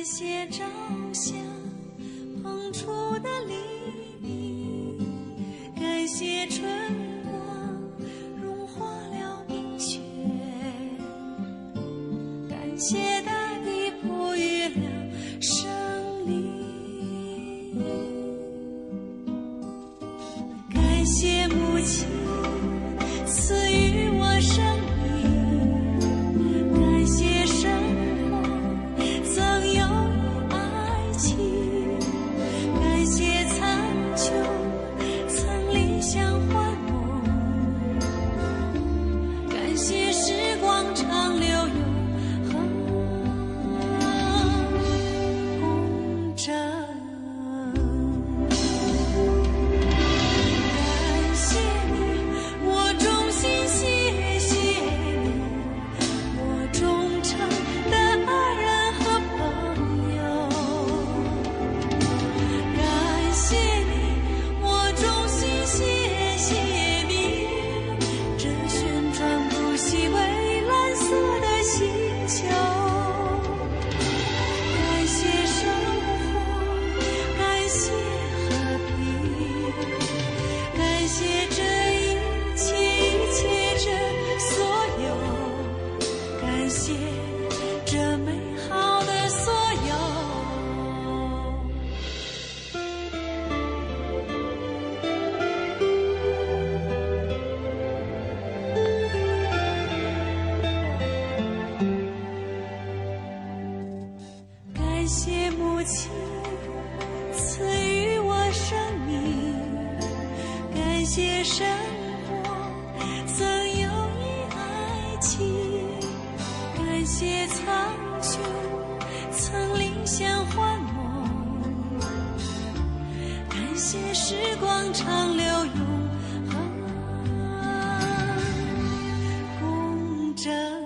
感谢朝霞碰触的黎明，感谢春光融化了冰雪，感谢大地哺育了生灵，感谢母亲赐予我生命，感谢生活曾有爱情，感谢苍穹曾理想幻梦，感谢时光长流永恒公正。感谢你，我衷心谢谢你，我忠诚的爱人和朋友。感谢你，我衷心谢谢你，这旋转不息蔚蓝色的星球。感谢生活，感谢和平，感谢这一切这所有，感谢这美好的所有。感谢母亲赐予我生命，感谢生活曾有意爱情，感谢苍穹曾理想幻梦，感谢时光长流永恒公正。